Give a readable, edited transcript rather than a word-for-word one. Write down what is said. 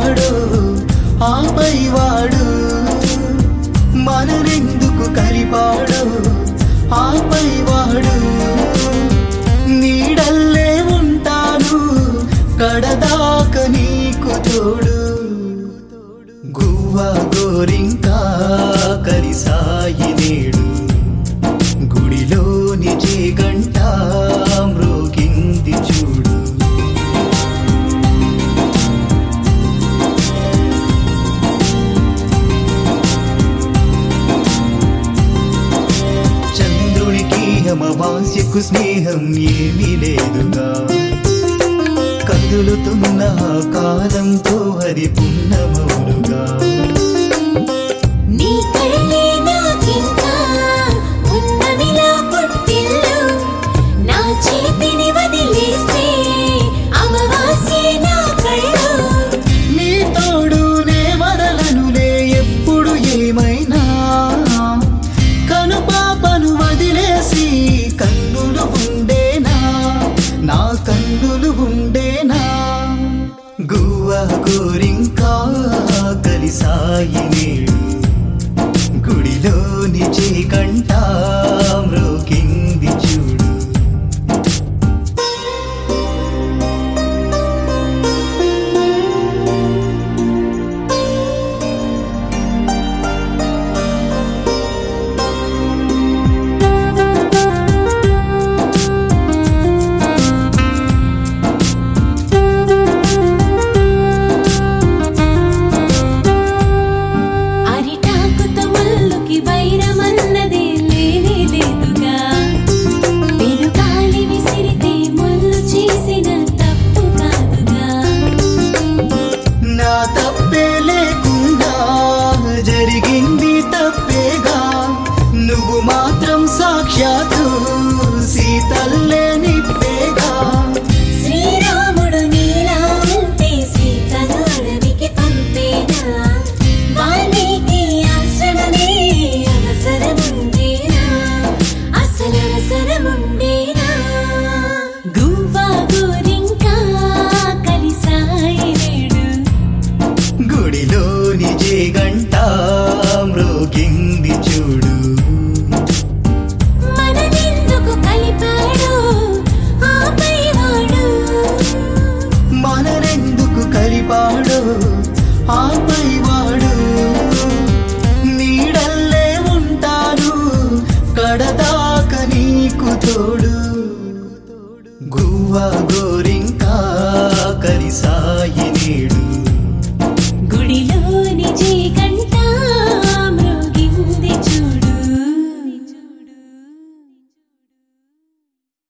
ఉంటాడో ఆపై వాడు, మననెందుకు కలిపాడో ఆపై వాడు. నీడల్లే ఉంటాను కడదాక నీకు తోడు. గువ్వ గోరింకా కలిసాయి నేడు, గుడిలోని జేగంట మ్రోగింది చూడు. చంద్రునికి అమావాస్యకు స్నేహం ఏమీ లేదుగా, కదులుతున్న కాలంతో హరి పున్నమౌనుగా. నీ కళ్ళే నాకింకా ఉన్నమిలా పుట్టిల్లు, నా చేతిని వదిలేస్తే అమావాస్యే నా కళ్ళు. నీ తోడు నే వదలనులే ఎప్పుడు ఏమైనా, కను పాపను వదిలేసి కన్నులు ఉండేనా, నా కన్నులు ఉండేనా. గువ్వ గోరింకా కలిసాయి నేడు, గుడిలోని జేగంట మ్రోగింది చూడు. అరిటాకుతో ముల్లుకి వైరమన్నదే లేనే లేదుగా, పెనుగాలి విసిరితే ముల్లు చేసిన తప్పు కాదుగా. నా తప్పు